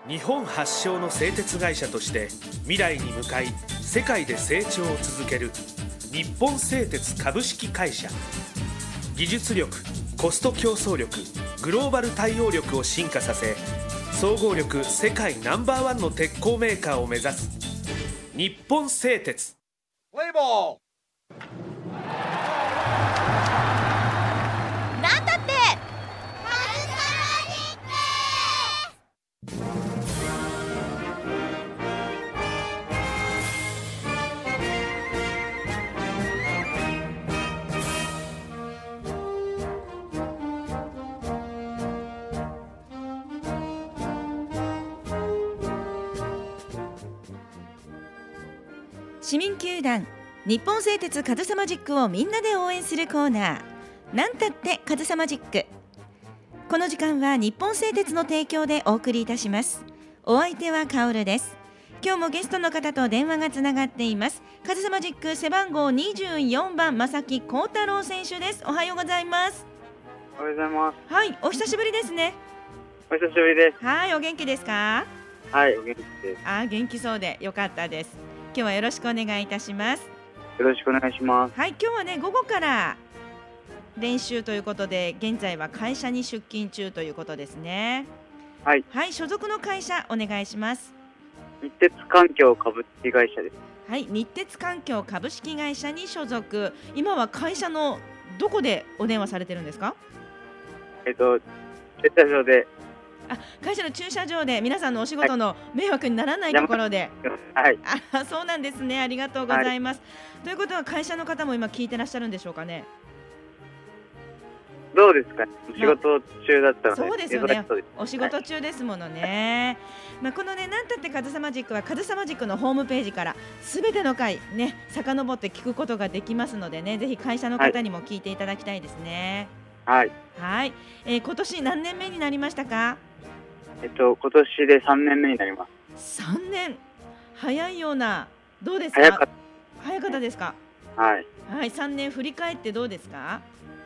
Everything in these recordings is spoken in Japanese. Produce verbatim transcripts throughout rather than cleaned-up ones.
日本発祥の製鉄会社として未来に向かい世界で成長を続ける日本製鉄株式会社。技術力、コスト競争力、グローバル対応力を進化させ、総合力世界ナンバーワンの鉄鋼メーカーを目指す日本製鉄。 プレイボール。 なんだって市民球団日本製鉄カズサマジックをみんなで応援するコーナー、なんたってカズサマジック。この時間は日本製鉄の提供でお送りいたします。お相手はカオルです。今日もゲストの方と電話がつながっています。カズサマジック背番号にじゅうよんばん正木幸太郎選手です。おはようございます。 おはようございます。 はい、お久しぶりですね。 お久しぶりです。 はい、お元気ですか？ はい、お元気です。 あ、元気そうでよかったです。今日はよろしくお願いいたします。 よろしくお願いします。 はい、今日はね午後から練習ということで、現在は会社に出勤中ということですね。 はい、 はい、所属の会社お願いします。 日鉄環境株式会社です。 はい、日鉄環境株式会社に所属。今は会社のどこでお電話されてるんですか？ えっと駐車場で。 あ、会社の駐車場で皆さんのお仕事の迷惑にならないところで。 はい。 あ、そうなんですね。ありがとうございます。はい、ということは会社の方も今聞いてらっしゃるんでしょうかね。 どうですかね。お仕事中だったので。 そうですよね。お仕事中ですものね。まあこのね、なんたってカズサマジックはカズサマジックのホームページからすべての回ね遡って聞くことができますのでね、ぜひ会社の方にも聞いていただきたいですね。 はい。 はい。えー、今年何年目になりましたか？ えっと今年でさんねんめになります。 さんねん、早いような。どうですか？ 早かった。 早かったですか？ はい。 はい、さんねん振り返ってどうですか？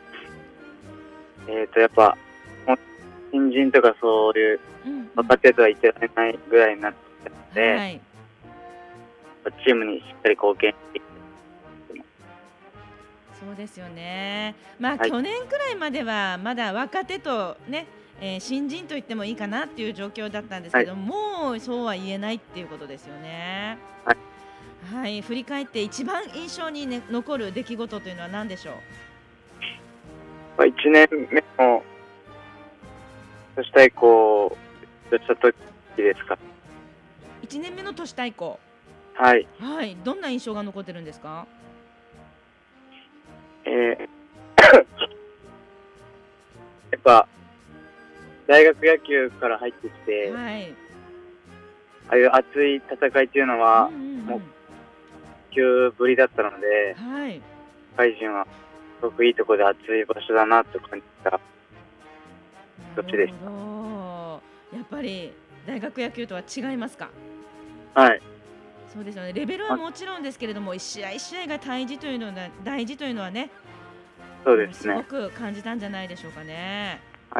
えっとやっぱ新人とかそういう若手とは言ってられないぐらいになってきたので、はい、チームにしっかり貢献していく。 そうですよね。まあ、 はい、 去年くらいまではまだ若手とね、えー、新人と言ってもいいかなっていう状況だったんですけど、はい、もうそうは言えないっていうことですよね。 はい、 はい、振り返って一番印象に、ね、残る出来事というのは何でしょう？ いちねんめの都市対抗とした時ですか。 いちねんめの都市対抗。 はい、 はい、どんな印象が残ってるんですか？ えー、やっぱ大学野球から入ってきて、はい、ああいう熱い戦いというのは、うんうんうん、もう急ぶりだったので、はい、社会人はすごくいいところで熱い場所だなと感じた年でした。 やっぱり大学野球とは違いますか？ はい。 そうですよね。レベルはもちろんですけれども、一試合一試合が大事というのは大事というのはね、 そうですね。 すごく感じたんじゃないでしょうかね。 はい、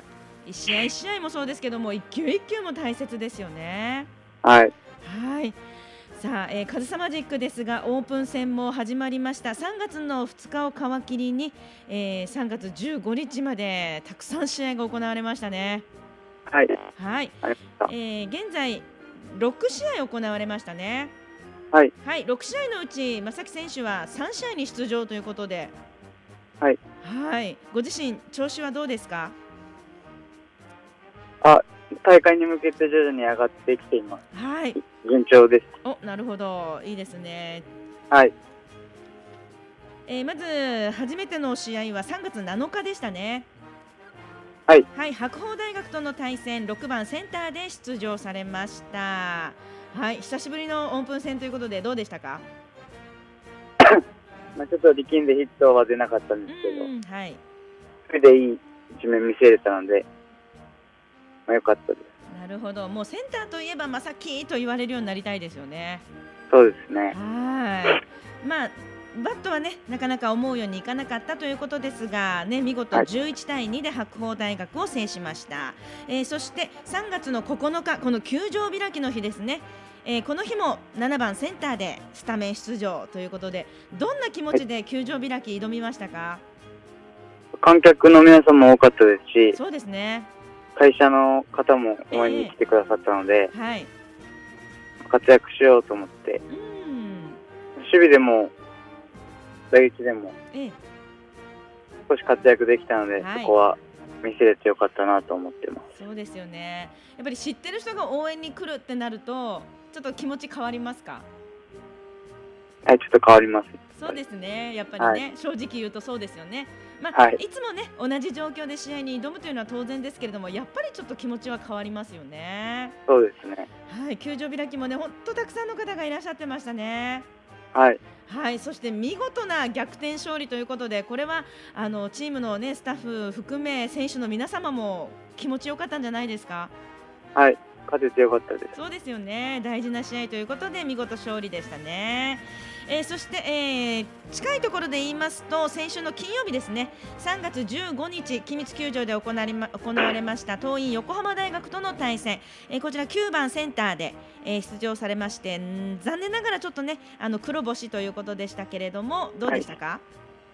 一試合一試合もそうですけども、一球一球も大切ですよね。 はい。 はい。さあ、えー、カズサマジックですが、オープン戦も始まりました。さんがつのふつかを皮切りに、えー、さんがつじゅうごにちまでたくさん試合が行われましたね。 はい。 はい。えー、現在ろくしあい行われましたね。 はい、 はい、ろくしあいのうち正木選手はさんしあいに出場ということで、 はい、 はい、ご自身調子はどうですか？ あ、大会に向けて徐々に上がってきています。 はい、 順調です。 お、なるほど、いいですね。 はい、 えー、まず初めての試合はさんがつなのかでしたね。 はい、 はい、白鵬大学との対戦、ろくばんセンターで出場されました。はい、久しぶりのオープン戦ということでどうでしたか？ まあちょっと力んでヒットは出なかったんですけど、 うん、はい、 それでいい一面見せれたので、まあ、よかったです。 なるほど。もうセンターといえば正木と言われるようになりたいですよね。 そうですね。 はい。まあバットはねなかなか思うようにいかなかったということですが、ね、見事じゅういちたいにで白鵬大学を制しました、はい。えー、そしてさんがつのここのか、この球場開きの日ですね、えー、この日もななばんセンターでスタメン出場ということで、どんな気持ちで球場開き挑みましたか？ 観客の皆さんも多かったですし、 そうですね、 会社の方も応援に来てくださったので、 えーはい、 活躍しようと思って、うん、守備でも打撃でも少し活躍できたので、はい、そこは見せれてよかったなと思ってます。 そうですよね。やっぱり知ってる人が応援に来るってなるとちょっと気持ち変わりますか？ はい、ちょっと変わります。 そうですね、やっぱりね、はい、正直言うとそうですよね。まあ、はい、いつもね同じ状況で試合に挑むというのは当然ですけれども、やっぱりちょっと気持ちは変わりますよね。 そうですね。 はい、球場開きもね本当たくさんの方がいらっしゃってましたね。 はい、 はい、そして見事な逆転勝利ということで、これはあのチームの、ね、スタッフ含め選手の皆様も気持ちよかったんじゃないですか？ はい、勝ててよかったです。 そうですよね、大事な試合ということで見事勝利でしたね。えー、そして、えー、近いところで言いますと先週の金曜日ですね、さんがつじゅうごにち君津球場で行われま、行われました桐蔭横浜大学との対戦、えー、こちらきゅうばんセンターで、えー、出場されまして、ん残念ながらちょっとねあの黒星ということでしたけれども、どうでしたか？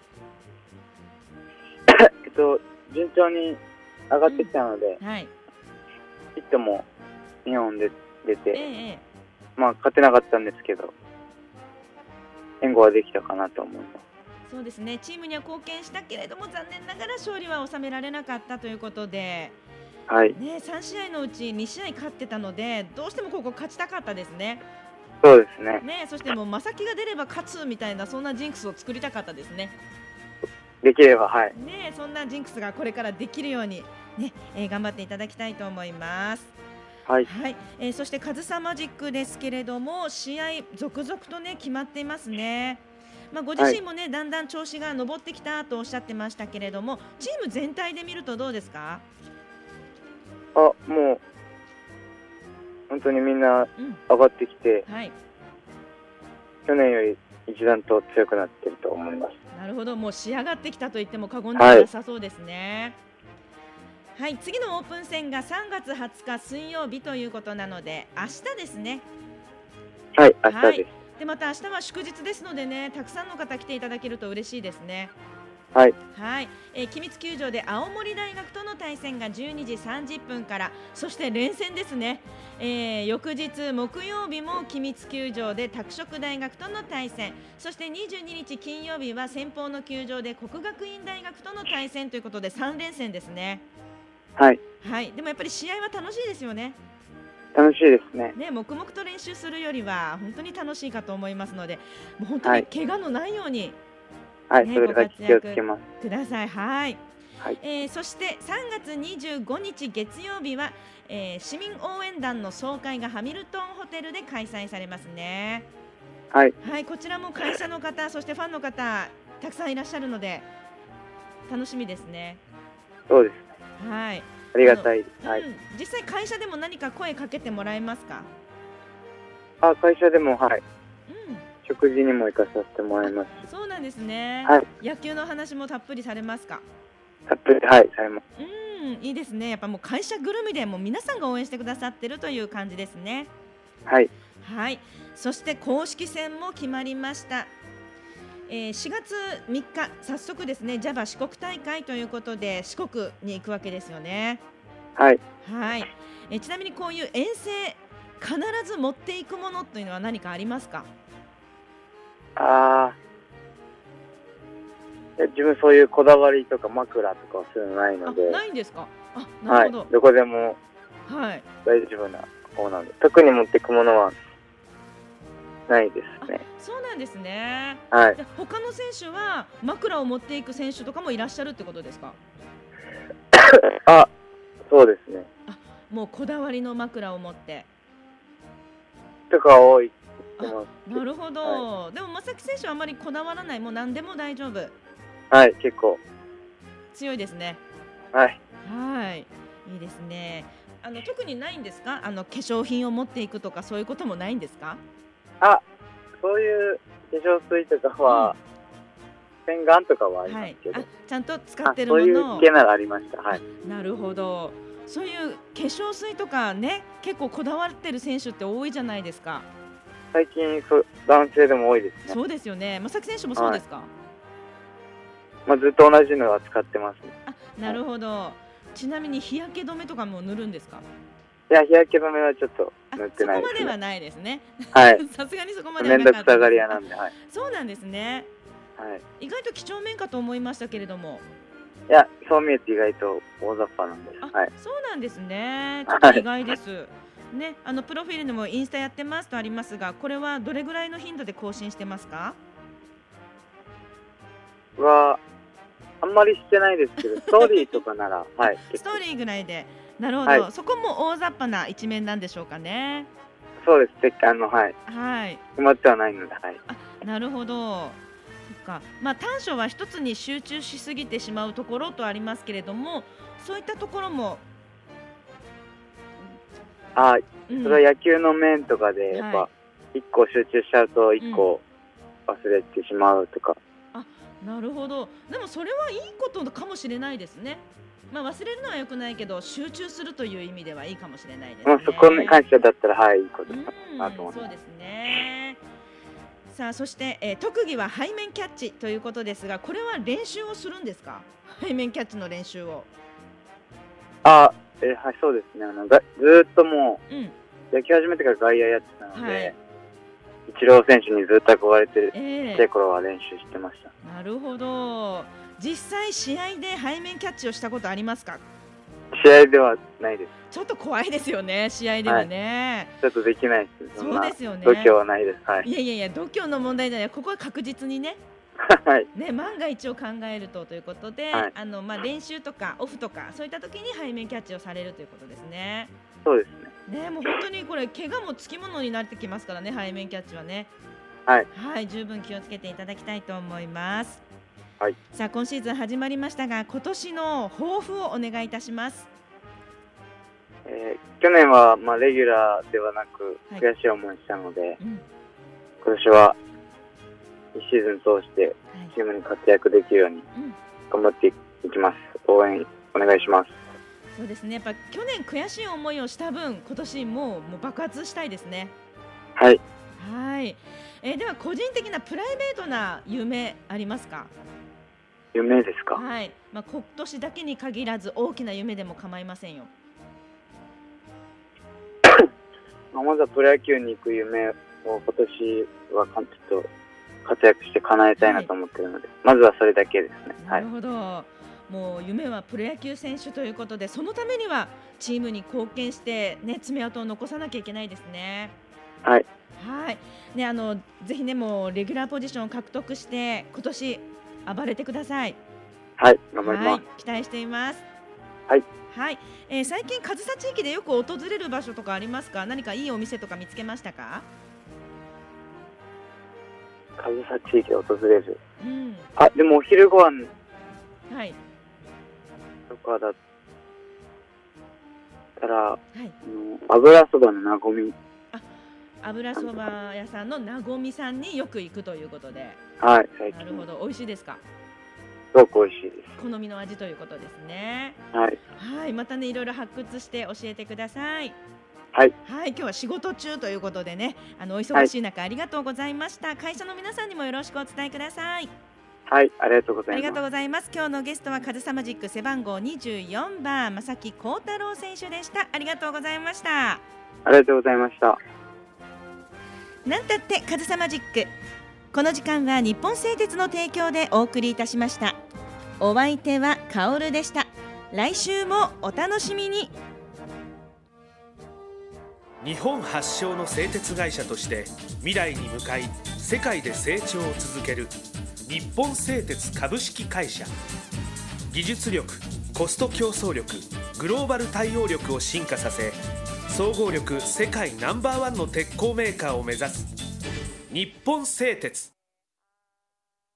はい、えっと、順調に上がってきたので、うん、はい、ヒットもにほんで出て、えー、まあ勝てなかったんですけど援護はできたかなと思います。 そうですね、チームには貢献したけれども残念ながら勝利は収められなかったということで、 はいね、さんしあいのうちにしあい勝ってたのでどうしてもここ勝ちたかったですね。 そうですね。 ね、そしてもう正木が出れば勝つみたいなそんなジンクスを作りたかったですね。 できれば、はい、 ね、そんなジンクスがこれからできるように、ねえー、頑張っていただきたいと思います。 はい、 はい、えー、そしてカズサマジックですけれども試合続々とね決まっていますね。まあ、ご自身もね、はい、だんだん調子が上ってきたとおっしゃってましたけれども、チーム全体で見るとどうですか？ あ、もう本当にみんな上がってきて、うん、はい、去年より一段と強くなっていると思います。 なるほど、もう仕上がってきたと言っても過言ではなさそうですね。はい、はい、次のオープン戦がさんがつはつか水曜日ということなので明日ですね。 はい、明日です。はい、 でまた明日は祝日ですのでね、たくさんの方来ていただけると嬉しいですね。 はい、 はい、えー、君津球場で青森大学との対戦がじゅうにじさんじゅっぷんから、そして連戦ですね、えー、翌日木曜日も君津球場で拓殖大学との対戦、そしてにじゅうににち金曜日は先方の球場で国学院大学との対戦ということでさんれんせんですね。 はい、 はい、でもやっぱり試合は楽しいですよね。 楽しいですね。 ね、黙々と練習するよりは本当に楽しいかと思いますので、もう本当に怪我のないように、 はい、 ね、 それだけ気をつけます。 ください。はい、 はい、 えー、そしてさんがつにじゅうごにち月曜日は、えー、市民応援団の総会がハミルトンホテルで開催されますね。 はい、 はい、こちらも会社の方、そしてファンの方たくさんいらっしゃるので楽しみですね。 そうですね。 はい、 ありがたい。はい、 うん、実際会社でも何か声かけてもらえますか？ あ、会社でも、はい、 うん、 食事にも行かさせてもらいます。 そうなんですね。 はい、 野球の話もたっぷりされますか？ たっぷり、はい、されます。 うん、いいですね。やっぱもう会社ぐるみでもう皆さんが応援してくださってるという感じですね。 はい、 はい、そして公式戦も決まりました。えー、しがつみっか早速ですね ジャバ 四国大会ということで四国に行くわけですよね。 はい、 はい、えー、ちなみにこういう遠征必ず持っていくものというのは何かありますか？ あー、自分そういうこだわりとか枕とかそういうのないので。 あ、ないんですか？あ、なるほど。 はい、どこでも大丈夫な方なので、はい、特に持っていくものはないですね。 そうなんですね。 はい。 で他の選手は枕を持っていく選手とかもいらっしゃるってことですか？ あ、そうですね。 あ、もうこだわりの枕を持ってとか多いって言ってます。 なるほど。はい、でも正木選手はあまりこだわらない、もう何でも大丈夫。 はい、結構強いですね。 はい。 はい、いいですね。あの特にないんですか？あの化粧品を持っていくとかそういうこともないんですか？ あ、そういう化粧水とかは、 洗顔とかはありますけど、 はい、あちゃんと使ってるものを、 そういう系ならありました。はい、 なるほど。そういう化粧水とかね、結構こだわってる選手って多いじゃないですか。 最近そ男性でも多いですね。 そうですよね。正木選手もそうですか？はい、 まあ、ずっと同じのは使ってますね。 あ、なるほど。はい、ちなみに日焼け止めとかも塗るんですか？ いや、日焼け止めはちょっと塗ってないですね。 そこまではないですね。 はい。 さすがにそこまではなかった。 めんどくさがり屋なんで、はい。 そうなんですね。 はい。 意外と几帳面かと思いましたけれども。 いや、そう見えて意外と大雑把なんです。はい。 そうなんですね。ちょっと意外です。はい、ね、あのプロフィールでもインスタやってますとありますが、これはどれぐらいの頻度で更新してますか？ はあんまりしてないですけど、ストーリーとかなら、はい。 ストーリーぐらいで、なるほど、はい、そこも大雑把な一面なんでしょうかね。 そうです。あのはい。 はい。 決まってはないので、はい。 あ、なるほど。そっか。まあ短所は一つに集中しすぎてしまうところとありますけれども、そういったところも。 あ、うん、それは野球の面とかでやっぱ一個集中しちゃうと一個忘れてしまうとか。 うん、あ、なるほど。でもそれはいいことかもしれないですね。まあ忘れるのは良くないけど集中するという意味ではいいかもしれないですね。 まあそこに関してだったらはい、いいことかなと思います。 そうですね。さあそして、えー、特技は背面キャッチということですが、これは練習をするんですか？背面キャッチの練習を。 あ、えー、はい、そうですね。あのずーっともう、うん、野球始めてから外野やってたので、はい、イチロー選手にずっと憧れてる、えー、ちっちゃい頃は練習してました。 なるほど。実際試合で背面キャッチをしたことありますか？ 試合ではないです。 ちょっと怖いですよね、試合ではね。 はい、ちょっとできないです。 そうですよね。 度胸はないです。はい。 いやいやいや、度胸の問題じゃない。ここは確実にね。 はい。 ね、万が一を考えるとということで、はい、あのまあ練習とかオフとかそういった時に背面キャッチをされるということですね。 そうですね。 ね、もう本当にこれ怪我もつきものになってきますからね、背面キャッチはね。 はい。 はい、十分気をつけていただきたいと思います。 はい、 さあ今シーズン始まりましたが、今年の抱負をお願いいたします。 えー、去年はまあレギュラーではなく悔しい思いしたので、はい、うん、今年はいちシーズン通してチームに活躍できるように頑張っていきます。応援お願いします。 そうですね。やっぱ去年悔しい思いをした分、今年もう、もう爆発したいですね。 はい。 はい。えー、では個人的なプライベートな夢ありますか？ 夢ですか？ はい、まあ、今年だけに限らず大きな夢でも構いませんよ。 まずはプロ野球に行く夢を今年はちょっと活躍して叶えたいなと思っているので、はい、まずはそれだけですね。 なるほど、はい、もう夢はプロ野球選手ということで、そのためにはチームに貢献して、ね、爪痕を残さなきゃいけないですね。 はい、 はい、ね、あのぜひね、もうレギュラーポジションを獲得して今年暴れてください。 はい、頑張ります。はい、 期待しています。 はい、 はい、えー、最近上総地域でよく訪れる場所とかありますか？何かいいお店とか見つけましたか？ 上総地域で訪れる、 うん、 あ、でもお昼ご飯はいとかだったら、はい、油そばのなごみ、 あ、油そば屋さんのなごみさんによく行くということで、 はい、最近。 なるほど、美味しいですか？ すごく美味しいです。 好みの味ということですね。 はい。 はい、またね、いろいろ発掘して教えてください。 はい。 はい、今日は仕事中ということでね、あのお忙しい中、はい、ありがとうございました。会社の皆さんにもよろしくお伝えください。 はい、ありがとうございます。 ありがとうございます。今日のゲストはカズサマジック背番号にじゅうよんばん正木幸太郎選手でした。ありがとうございました。 ありがとうございました。 なんたってカズサマジック、この時間は日本製鉄の提供でお送りいたしました。お相手はカオルでした。来週もお楽しみに。 日本発祥の製鉄会社として未来に向かい世界で成長を続ける日本製鉄株式会社。技術力、コスト競争力、グローバル対応力を進化させ、総合力世界ナンバーワンの鉄鋼メーカーを目指す日本製鉄。